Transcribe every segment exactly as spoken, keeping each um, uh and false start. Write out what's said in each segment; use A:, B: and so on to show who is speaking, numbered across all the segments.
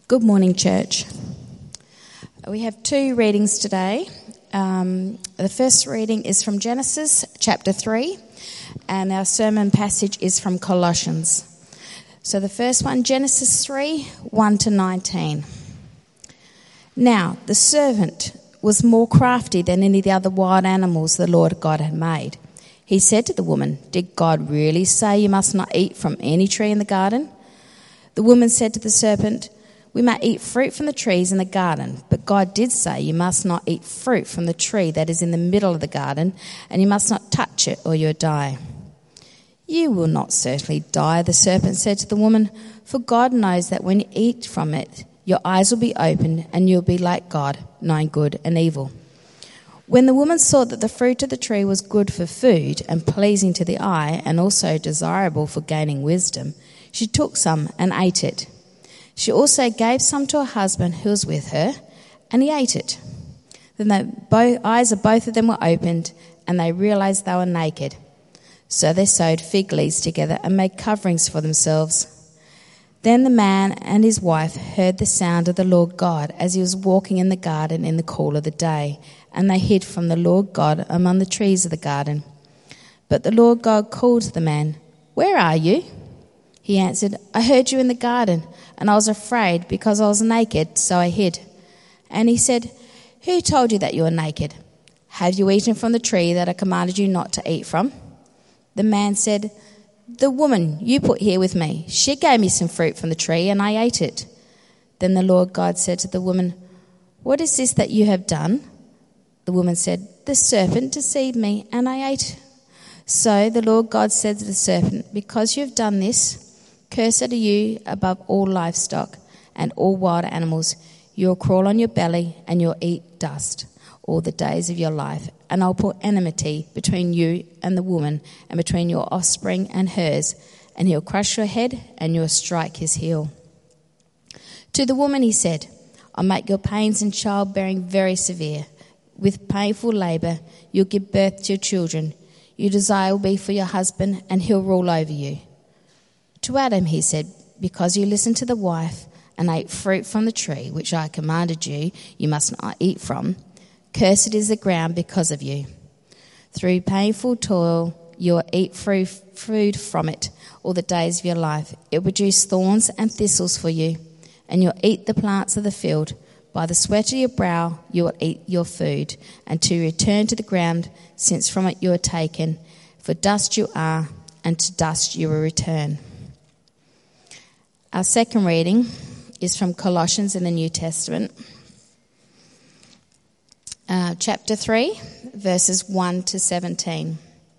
A: Good morning, church. We have two readings today. Um, the first reading is from Genesis chapter three, and our sermon passage is from Colossians. So the first one, Genesis three, one to nineteen. Now, the serpent was more crafty than any of the other wild animals the Lord God had made. He said to the woman, "Did God really say you must not eat from any tree in the garden?" The woman said to the serpent, "We may eat fruit from the trees in the garden, but God did say you must not eat fruit from the tree that is in the middle of the garden, and you must not touch it or you'll die." "You will not certainly die," the serpent said to the woman, "for God knows that when you eat from it, your eyes will be opened and you'll be like God, knowing good and evil." When the woman saw that the fruit of the tree was good for food and pleasing to the eye and also desirable for gaining wisdom, she took some and ate it. She also gave some to her husband who was with her, and he ate it. Then the bo- eyes of both of them were opened, and they realized they were naked. So they sewed fig leaves together and made coverings for themselves. Then the man and his wife heard the sound of the Lord God as he was walking in the garden in the cool of the day, and they hid from the Lord God among the trees of the garden. But the Lord God called to the man, "Where are you?" He answered, "I heard you in the garden, and I was afraid because I was naked, so I hid." And he said, "Who told you that you were naked? Have you eaten from the tree that I commanded you not to eat from?" The man said, "The woman you put here with me, she gave me some fruit from the tree, and I ate it." Then the Lord God said to the woman, "What is this that you have done?" The woman said, "The serpent deceived me, and I ate." So the Lord God said to the serpent, "Because you have done this, cursed are you above all livestock and all wild animals. You'll crawl on your belly and you'll eat dust all the days of your life. And I'll put enmity between you and the woman, and between your offspring and hers. And he'll crush your head and you'll strike his heel." To the woman he said, "I'll make your pains in childbearing very severe. With painful labour you'll give birth to your children. Your desire will be for your husband, and he'll rule over you." To Adam he said, "Because you listened to the wife and ate fruit from the tree which I commanded you, you must not eat from, cursed is the ground because of you. Through painful toil you will eat food from it all the days of your life. It will produce thorns and thistles for you, and you'll eat the plants of the field. By the sweat of your brow you will eat your food, until you return to the ground, since from it you are taken. For dust you are, and to dust you will return." Our second reading is from Colossians in the New Testament, uh, chapter three, verses one to seventeen.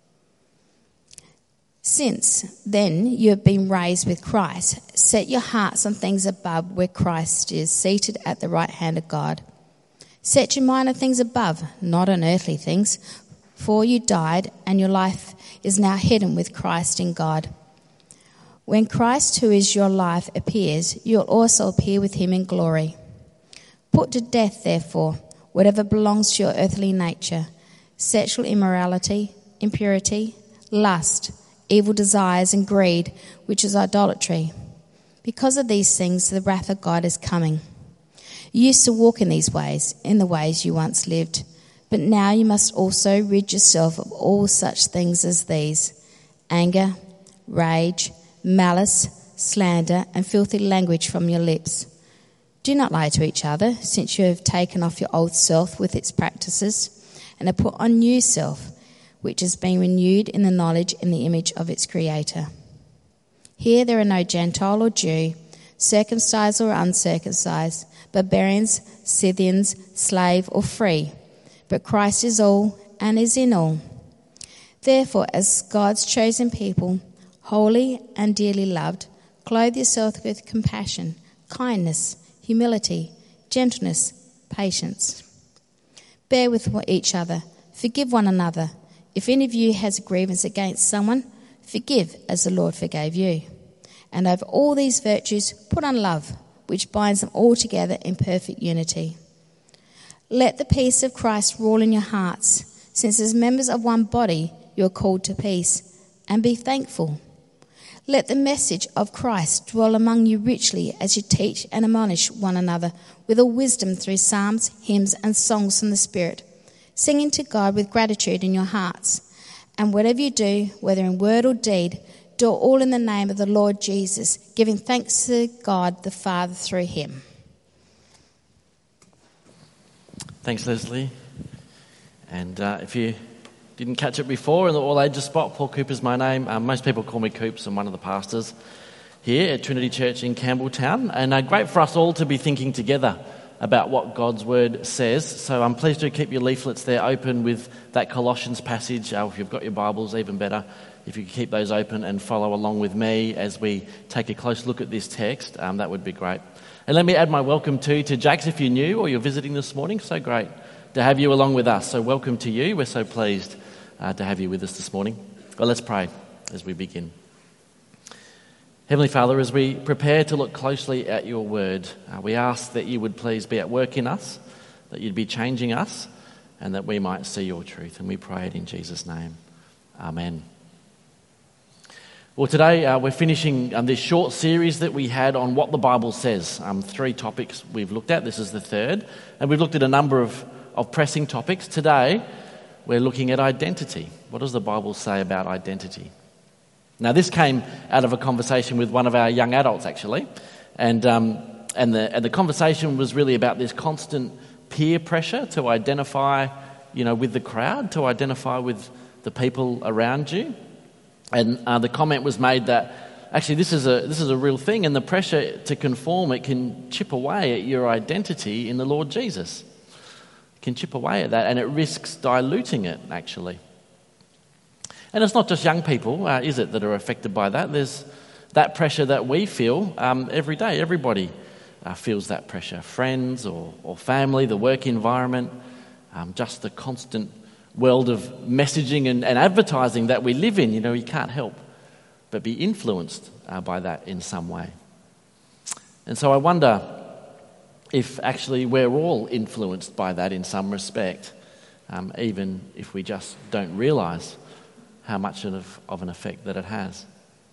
A: "Since then you have been raised with Christ, set your hearts on things above, where Christ is seated at the right hand of God. Set your mind on things above, not on earthly things, for you died, and your life is now hidden with Christ in God. When Christ, who is your life, appears, you'll also appear with him in glory. Put to death, therefore, whatever belongs to your earthly nature: sexual immorality, impurity, lust, evil desires, and greed, which is idolatry. Because of these things, the wrath of God is coming. You used to walk in these ways, in the ways you once lived, but now you must also rid yourself of all such things as these: anger, rage, malice, slander, and filthy language from your lips. Do not lie to each other, since you have taken off your old self with its practices, and have put on new self, which has been renewed in the knowledge in the image of its Creator. Here there are no Gentile or Jew, circumcised or uncircumcised, barbarians, Scythians, slave or free, but Christ is all and is in all. Therefore, as God's chosen people, holy and dearly loved, clothe yourself with compassion, kindness, humility, gentleness, patience. Bear with each other, forgive one another. If any of you has a grievance against someone, forgive as the Lord forgave you. And over all these virtues put on love, which binds them all together in perfect unity. Let the peace of Christ rule in your hearts, since as members of one body you are called to peace, and be thankful. Let the message of Christ dwell among you richly as you teach and admonish one another with all wisdom through psalms, hymns, and songs from the Spirit, singing to God with gratitude in your hearts. And whatever you do, whether in word or deed, do all in the name of the Lord Jesus, giving thanks to God the Father through him.
B: Thanks, Leslie. And uh, if you didn't catch it before, in the all ages spot, Paul Cooper's my name. Um, most people call me Coops. I'm one of the pastors here at Trinity Church in Campbelltown. And uh, great for us all to be thinking together about what God's Word says. So I'm pleased to keep your leaflets there open with that Colossians passage. Uh, if you've got your Bibles, even better. If you could keep those open and follow along with me as we take a close look at this text, um, that would be great. And let me add my welcome too to Jax if you're new or you're visiting this morning. So great to have you along with us. So welcome to you. We're so pleased uh, to have you with us this morning. Well, let's pray as we begin. Heavenly Father, as we prepare to look closely at your word, uh, we ask that you would please be at work in us, that you'd be changing us, and that we might see your truth. And we pray it in Jesus' name. Amen. Well, today uh, we're finishing um, this short series that we had on what the Bible says. Um, three topics we've looked at. This is the third. And we've looked at a number of, of pressing topics. Today, we're looking at identity. What does the Bible say about identity? Now, this came out of a conversation with one of our young adults, actually. And, um, and, the, and the conversation was really about this constant peer pressure to identify, you know, with the crowd, to identify with the people around you. And uh, the comment was made that actually this is a this is a real thing, and the pressure to conform, it can chip away at your identity in the Lord Jesus. It can chip away at that, and it risks diluting it, actually. And it's not just young people, uh, is it, that are affected by that? There's that pressure that we feel um, every day. Everybody uh, feels that pressure. Friends or, or family, the work environment, um, just the constant world of messaging and, and advertising that we live in. You know, you can't help but be influenced uh, by that in some way. And so I wonder if actually we're all influenced by that in some respect, um, even if we just don't realise how much of, of an effect that it has.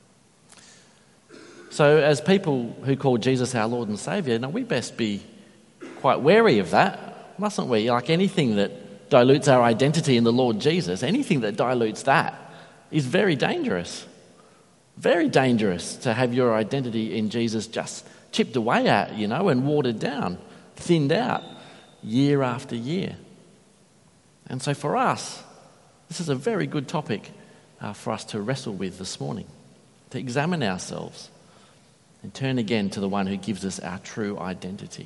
B: So as people who call Jesus our Lord and Saviour, now we best be quite wary of that, mustn't we? Like anything that dilutes our identity in the Lord Jesus, anything that dilutes that is very dangerous. Very dangerous to have your identity in Jesus just chipped away at, you know, and watered down, thinned out year after year. And so for us, this is a very good topic uh, for us to wrestle with this morning, to examine ourselves and turn again to the one who gives us our true identity.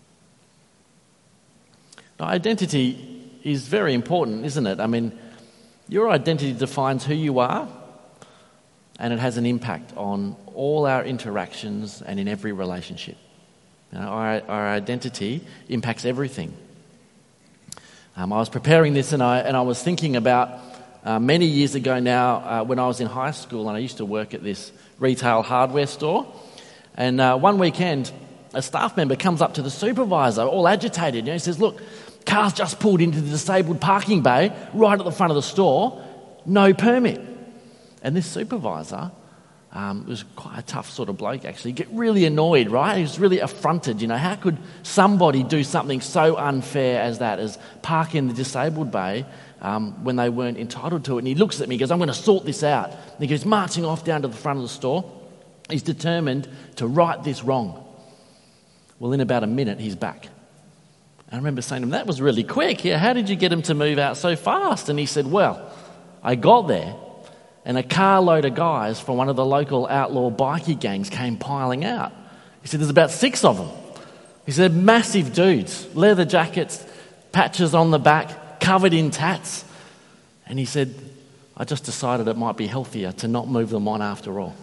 B: Now, identity is very important, isn't it? I mean, your identity defines who you are, and it has an impact on all our interactions and in every relationship. You know, our, our identity impacts everything. Um, I was preparing this and I and I was thinking about uh, many years ago now uh, when I was in high school and I used to work at this retail hardware store. And uh, one weekend, a staff member comes up to the supervisor, all agitated. You know, he says, "Look, car's just pulled into the disabled parking bay right at the front of the store, no permit." And this supervisor um, was quite a tough sort of bloke, actually. Get really annoyed, right? He was really affronted. You know, how could somebody do something so unfair as that, as park in the disabled bay um, when they weren't entitled to it? And he looks at me, he goes, "I'm going to sort this out." And he goes marching off down to the front of the store. He's determined to right this wrong. Well, in about a minute, he's back. I remember saying to him, "That was really quick. Yeah, how did you get him to move out so fast?" And he said, "Well, I got there and a carload of guys from one of the local outlaw bikie gangs came piling out." He said, "There's about six of them." He said, "Massive dudes, leather jackets, patches on the back, covered in tats." And he said, "I just decided it might be healthier to not move them on after all."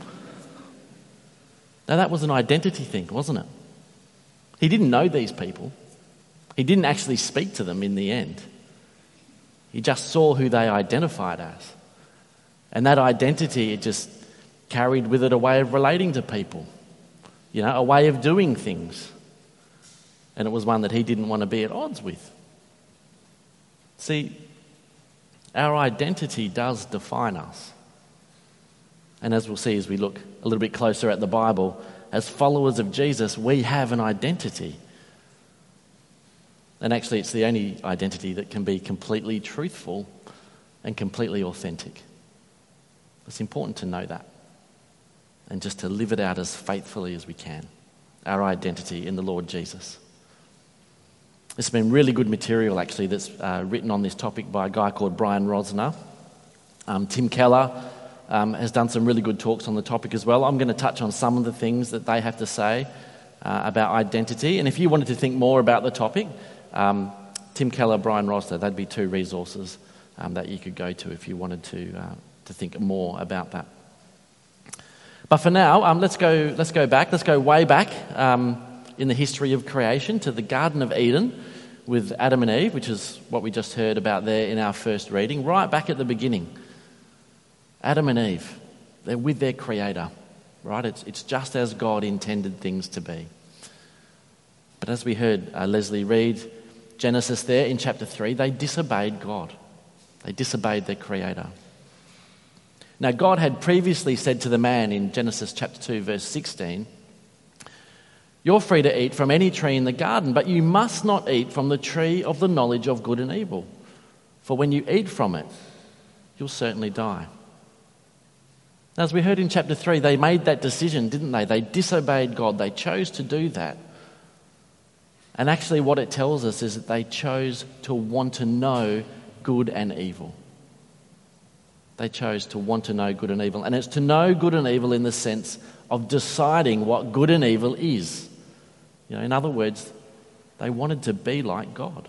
B: Now that was an identity thing, wasn't it? He didn't know these people. He didn't actually speak to them in the end. He just saw who they identified as. And that identity, it just carried with it a way of relating to people, you know, a way of doing things. And it was one that he didn't want to be at odds with. See, our identity does define us. And as we'll see as we look a little bit closer at the Bible, as followers of Jesus, we have an identity. And actually, it's the only identity that can be completely truthful and completely authentic. It's important to know that and just to live it out as faithfully as we can, our identity in the Lord Jesus. There's been really good material, actually, that's uh, written on this topic by a guy called Brian Rosner. Um, Tim Keller um, has done some really good talks on the topic as well. I'm going to touch on some of the things that they have to say uh, about identity. And if you wanted to think more about the topic, um, Tim Keller, Brian Rosner, that'd be two resources um, that you could go to if you wanted to uh, to think more about that. But for now, um, let's go let's go back. Let's go way back um, in the history of creation to the Garden of Eden with Adam and Eve, which is what we just heard about there in our first reading, right back at the beginning. Adam and Eve, they're with their Creator, right? It's, it's just as God intended things to be. But as we heard uh, Leslie read Genesis there in chapter three, they disobeyed God. They disobeyed their Creator. Now, God had previously said to the man in Genesis chapter two, verse sixteen, "You're free to eat from any tree in the garden, but you must not eat from the tree of the knowledge of good and evil. For when you eat from it, you'll certainly die." Now, as we heard in chapter three, they made that decision, didn't they? They disobeyed God. They chose to do that. And actually what it tells us is that they chose to want to know good and evil. They chose to want to know good and evil. And it's to know good and evil in the sense of deciding what good and evil is. You know, in other words, they wanted to be like God.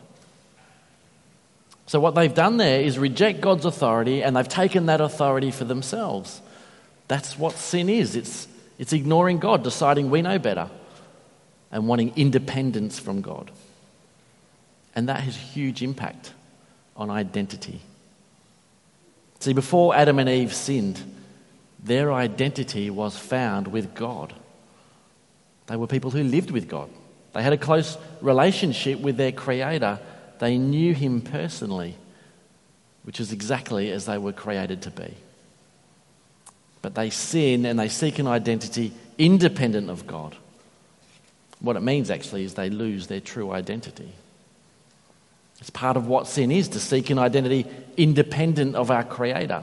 B: So what they've done there is reject God's authority, and they've taken that authority for themselves. That's what sin is. It's, it's ignoring God, deciding we know better, and wanting independence from God. And that has huge impact on identity. See, before Adam and Eve sinned, their identity was found with God. They were people who lived with God. They had a close relationship with their Creator. They knew Him personally, which is exactly as they were created to be. But they sin and they seek an identity independent of God. What it means actually is they lose their true identity. It's part of what sin is, to seek an identity independent of our Creator.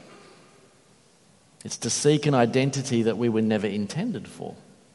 B: It's to seek an identity that we were never intended for.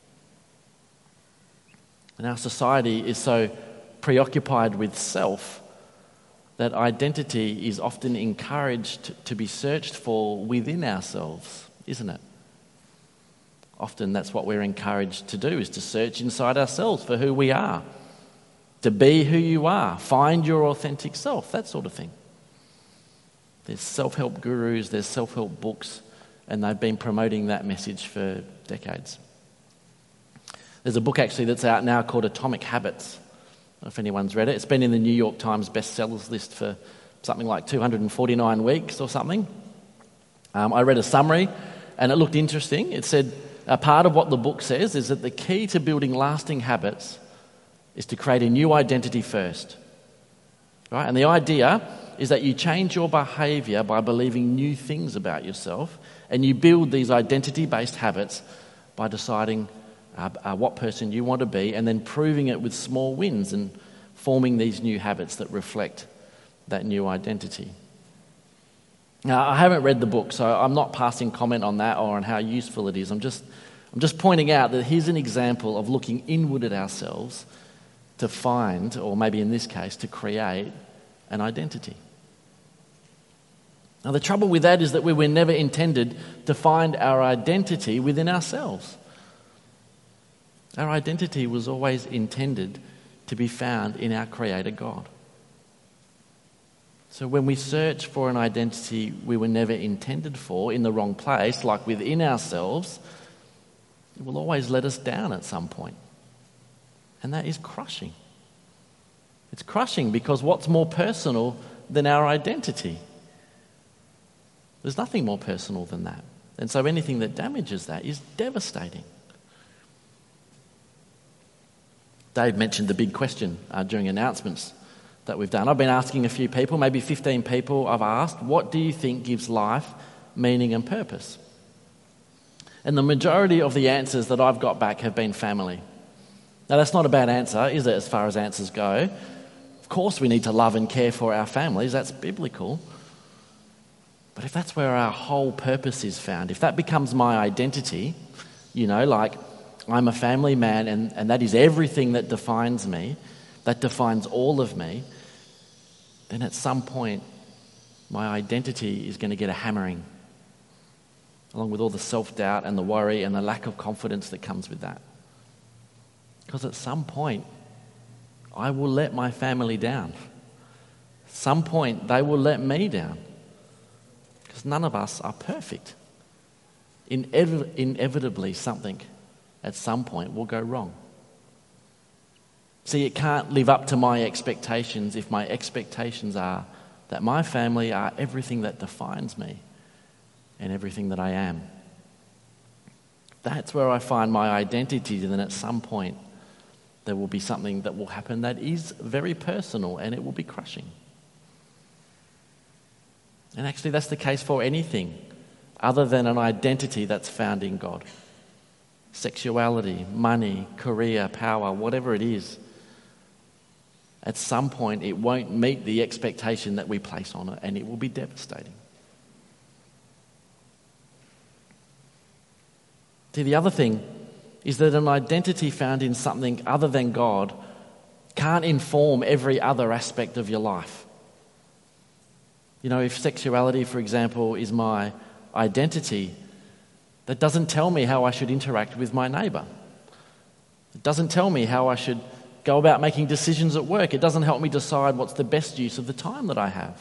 B: And our society is so preoccupied with self that identity is often encouraged to be searched for within ourselves, isn't it? Often that's what we're encouraged to do, is to search inside ourselves for who we are, to be who you are, find your authentic self, that sort of thing. There's self-help gurus, there's self-help books, and they've been promoting that message for decades. There's a book actually that's out now called Atomic Habits. I don't know if anyone's read it. It's been in the New York Times bestsellers list for something like two hundred forty-nine weeks or something. Um, I read a summary and it looked interesting. It said, a part of what the book says is that the key to building lasting habits is to create a new identity first. Right? And the idea is that you change your behaviour by believing new things about yourself, and you build these identity-based habits by deciding uh, uh, what person you want to be, and then proving it with small wins and forming these new habits that reflect that new identity. Now, I haven't read the book, so I'm not passing comment on that or on how useful it is. I'm just, I'm just pointing out that here's an example of looking inward at ourselves to find, or maybe in this case, to create an identity. Now, the trouble with that is that we were never intended to find our identity within ourselves. Our identity was always intended to be found in our Creator God. So when we search for an identity we were never intended for in the wrong place, like within ourselves, it will always let us down at some point. And that is crushing. It's crushing because what's more personal than our identity? There's nothing more personal than that. And so anything that damages that is devastating. Dave mentioned the big question uh, during announcements that we've done. I've been asking a few people, maybe fifteen people I've asked, what do you think gives life meaning and purpose? And the majority of the answers that I've got back have been family. Now, that's not a bad answer, is it, as far as answers go? Of course we need to love and care for our families. That's biblical. But if that's where our whole purpose is found, if that becomes my identity, you know, like I'm a family man and, and that is everything that defines me, that defines all of me, then at some point my identity is going to get a hammering, along with all the self-doubt and the worry and the lack of confidence that comes with that. Because at some point, I will let my family down. At some point, they will let me down. Because none of us are perfect. Inev- inevitably, something at some point will go wrong. See, it can't live up to my expectations if my expectations are that my family are everything that defines me and everything that I am. That's where I find my identity, and then at some point there will be something that will happen that is very personal and it will be crushing. And actually that's the case for anything other than an identity that's found in God. Sexuality, money, career, power, whatever it is, at some point it won't meet the expectation that we place on it and it will be devastating. See, the other thing is that an identity found in something other than God can't inform every other aspect of your life. You know, if sexuality, for example, is my identity, that doesn't tell me how I should interact with my neighbour. It doesn't tell me how I should go about making decisions at work. It doesn't help me decide what's the best use of the time that I have.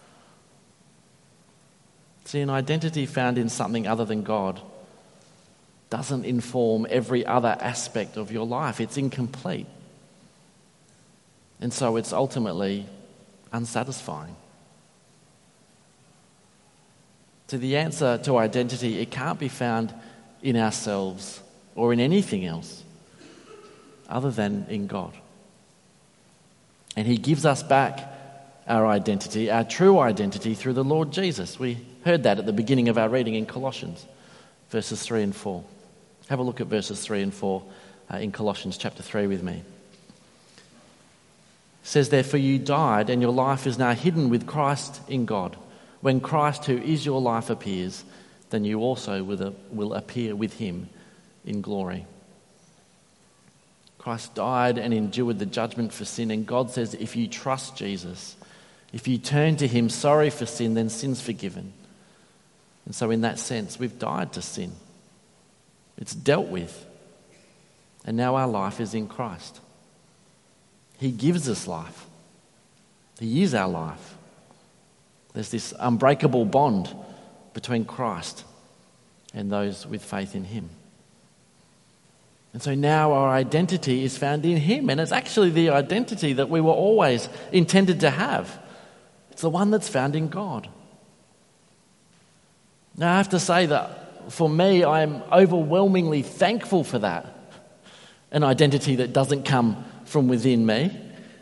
B: See, an identity found in something other than God doesn't inform every other aspect of your life. It's incomplete. And so it's ultimately unsatisfying. So the answer to identity, it can't be found in ourselves or in anything else other than in God. And he gives us back our identity, our true identity, through the Lord Jesus. We heard that at the beginning of our reading in Colossians, verses three and four. Have a look at verses three and four uh, in Colossians chapter three with me. It says, "Therefore you died, and your life is now hidden with Christ in God. When Christ, who is your life, appears, then you also will appear with him in glory." Christ died and endured the judgment for sin, and God says if you trust Jesus, if you turn to him sorry for sin, then sin's forgiven. And so in that sense, we've died to sin. It's dealt with. And now our life is in Christ. He gives us life. He is our life. There's this unbreakable bond between Christ and those with faith in him. And so now our identity is found in him, and it's actually the identity that we were always intended to have. It's the one that's found in God. Now I have to say that for me, I'm overwhelmingly thankful for that. An identity that doesn't come from within me.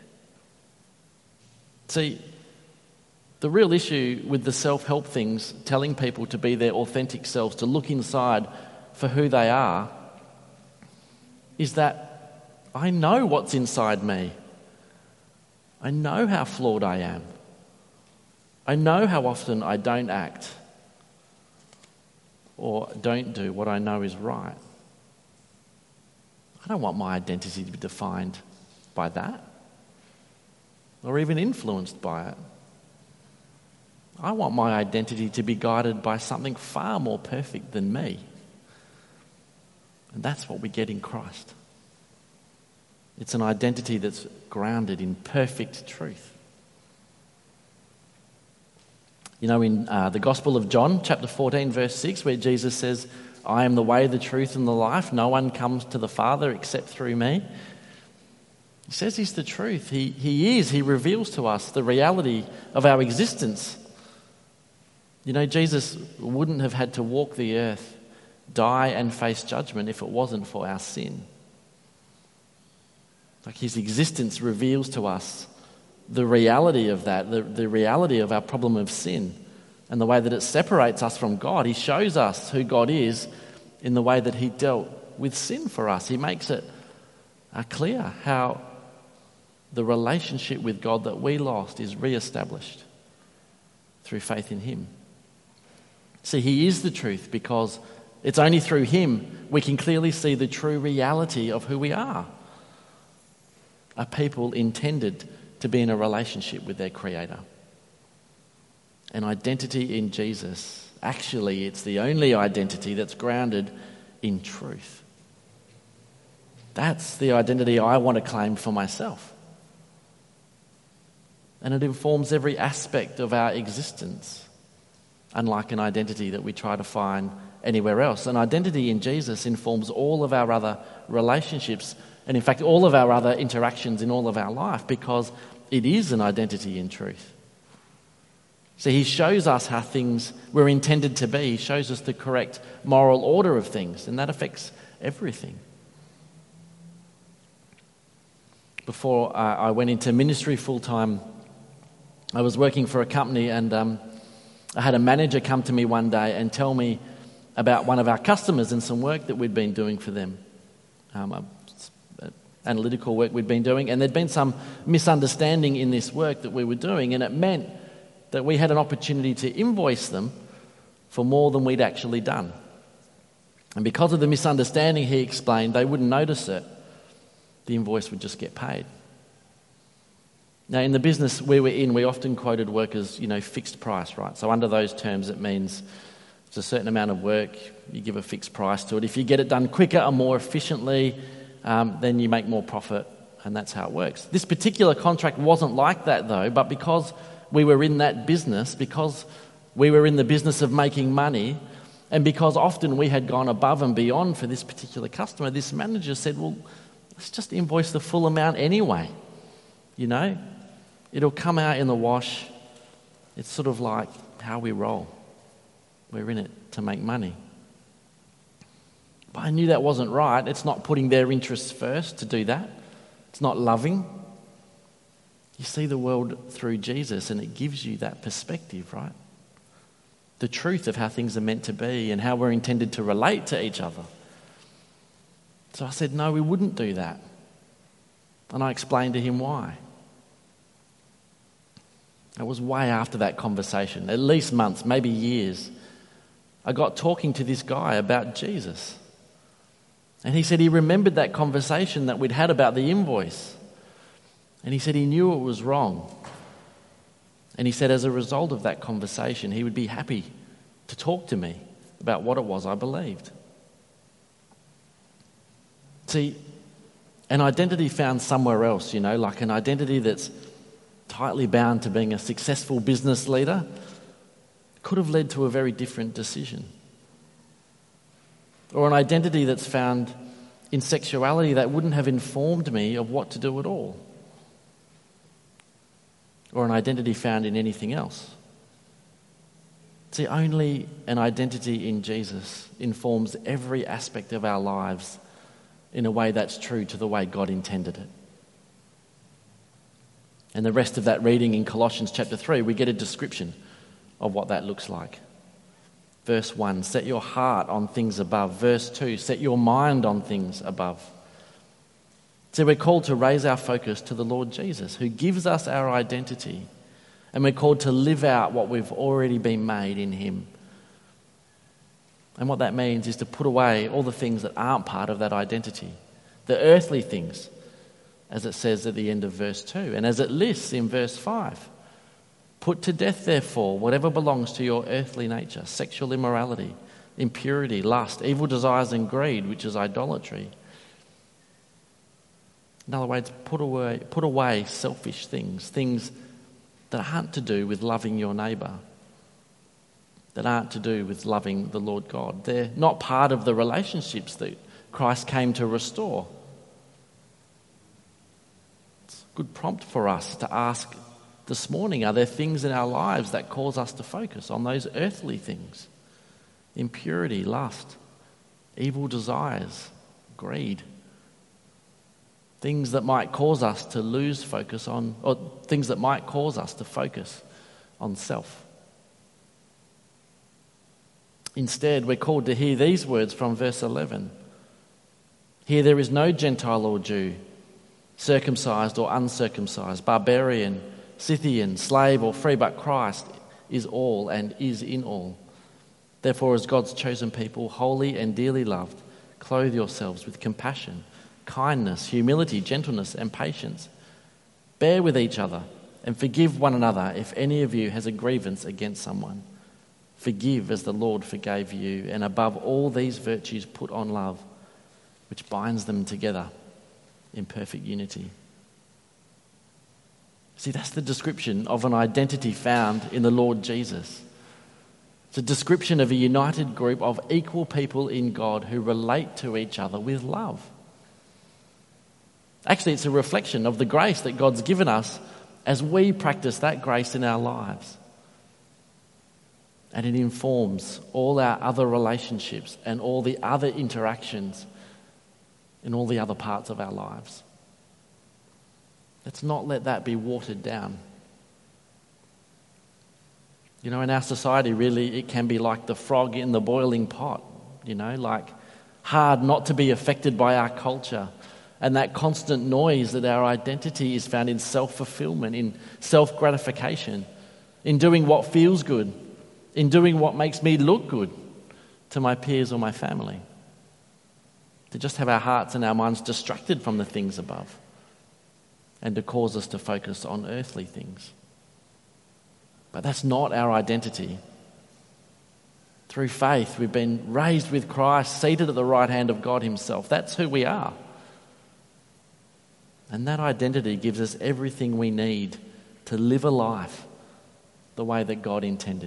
B: See, the real issue with the self-help things, telling people to be their authentic selves, to look inside for who they are, is that I know what's inside me. I know how flawed I am. I know how often I don't act or don't do what I know is right. I don't want my identity to be defined by that or even influenced by it. I want my identity to be guided by something far more perfect than me. And that's what we get in Christ. It's an identity that's grounded in perfect truth. You know, in uh, the Gospel of John, chapter fourteen, verse six, where Jesus says, "I am the way, the truth, and the life. No one comes to the Father except through me." He says he's the truth. He, he is. He reveals to us the reality of our existence. You know, Jesus wouldn't have had to walk the earth, die and face judgment if it wasn't for our sin. Like his existence reveals to us the reality of that, the, the reality of our problem of sin and the way that it separates us from God. He shows us who God is in the way that he dealt with sin for us. He makes it uh, clear how the relationship with God that we lost is re-established through faith in him. See, he is the truth because it's only through him we can clearly see the true reality of who we are. A people intended to be in a relationship with their Creator. An identity in Jesus, actually it's the only identity that's grounded in truth. That's the identity I want to claim for myself. And it informs every aspect of our existence, unlike an identity that we try to find anywhere else. An identity in Jesus informs all of our other relationships, and in fact all of our other interactions in all of our life, because it is an identity in truth. So he shows us how things were intended to be. He shows us the correct moral order of things, and that affects everything. Before uh, I went into ministry full-time, I was working for a company, and um, I had a manager come to me one day and tell me about one of our customers and some work that we'd been doing for them, um, uh, analytical work we'd been doing, and there'd been some misunderstanding in this work that we were doing, and it meant that we had an opportunity to invoice them for more than we'd actually done. And because of the misunderstanding, he explained, they wouldn't notice it. The invoice would just get paid. Now, in the business we were in, we often quoted work as, you know, fixed price, right? So under those terms, it means it's a certain amount of work, you give a fixed price to it. If you get it done quicker and more efficiently, um, then you make more profit, and that's how it works. This particular contract wasn't like that, though, but because we were in that business, because we were in the business of making money, and because often we had gone above and beyond for this particular customer, this manager said, well, let's just invoice the full amount anyway, you know? It'll come out in the wash. It's sort of like how we roll. We're in it to make money. But I knew that wasn't right. It's not putting their interests first to do that. It's not loving. You see the world through Jesus, and it gives you that perspective, right? The truth of how things are meant to be and how we're intended to relate to each other. So I said, no, we wouldn't do that. And I explained to him why. It was way after that conversation, at least months, maybe years. I got talking to this guy about Jesus. And he said he remembered that conversation that we'd had about the invoice. And he said he knew it was wrong. And he said as a result of that conversation, he would be happy to talk to me about what it was I believed. See, an identity found somewhere else, you know, like an identity that's tightly bound to being a successful business leader, could have led to a very different decision. Or an identity that's found in sexuality that wouldn't have informed me of what to do at all. Or an identity found in anything else. See, only an identity in Jesus informs every aspect of our lives in a way that's true to the way God intended it. And the rest of that reading in Colossians chapter three, we get a description of what that looks like. Verse one, set your heart on things above. Verse two, set your mind on things above. So we're called to raise our focus to the Lord Jesus, who gives us our identity. And we're called to live out what we've already been made in him. And what that means is to put away all the things that aren't part of that identity. The earthly things, as it says at the end of verse two, and as it lists in verse five. Put to death, therefore, whatever belongs to your earthly nature, sexual immorality, impurity, lust, evil desires and greed, which is idolatry. In other words, put away, put away selfish things, things that aren't to do with loving your neighbour, that aren't to do with loving the Lord God. They're not part of the relationships that Christ came to restore. It's a good prompt for us to ask this morning, are there things in our lives that cause us to focus on those earthly things? Impurity, lust, evil desires, greed. Things that might cause us to lose focus on, or things that might cause us to focus on self. Instead, we're called to hear these words from verse eleven. Here there is no Gentile or Jew, circumcised or uncircumcised, barbarian, Scythian, slave or free, but Christ is all and is in all. Therefore, as God's chosen people, holy and dearly loved, clothe yourselves with compassion, kindness, humility, gentleness, and patience. Bear with each other and forgive one another if any of you has a grievance against someone. Forgive as the Lord forgave you, and above all these virtues put on love, which binds them together in perfect unity. See, that's the description of an identity found in the Lord Jesus. It's a description of a united group of equal people in God who relate to each other with love. Actually, it's a reflection of the grace that God's given us as we practice that grace in our lives. And it informs all our other relationships and all the other interactions in all the other parts of our lives. Let's not let that be watered down. You know, in our society, really, it can be like the frog in the boiling pot, you know, like hard not to be affected by our culture and that constant noise that our identity is found in self-fulfillment, in self-gratification, in doing what feels good, in doing what makes me look good to my peers or my family. To just have our hearts and our minds distracted from the things above and to cause us to focus on earthly things. But that's not our identity. Through faith, we've been raised with Christ, seated at the right hand of God himself. That's who we are. And that identity gives us everything we need to live a life the way that God intended.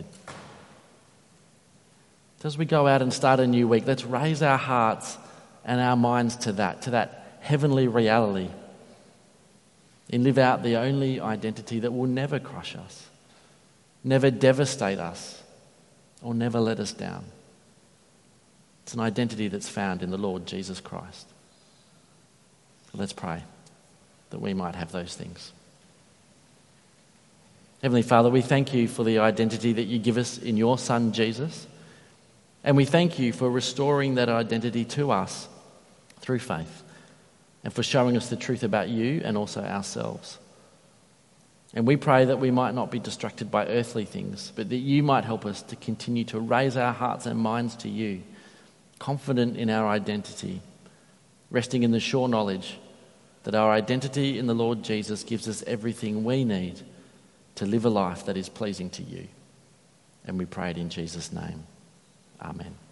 B: So as we go out and start a new week, let's raise our hearts and our minds to that, to that heavenly reality, and live out the only identity that will never crush us, never devastate us, or never let us down. It's an identity that's found in the Lord Jesus Christ. So let's pray that we might have those things. Heavenly Father, we thank you for the identity that you give us in your Son, Jesus. And we thank you for restoring that identity to us through faith and for showing us the truth about you and also ourselves. And we pray that we might not be distracted by earthly things, but that you might help us to continue to raise our hearts and minds to you, confident in our identity, resting in the sure knowledge that our identity in the Lord Jesus gives us everything we need to live a life that is pleasing to you. And we pray it in Jesus' name. Amen.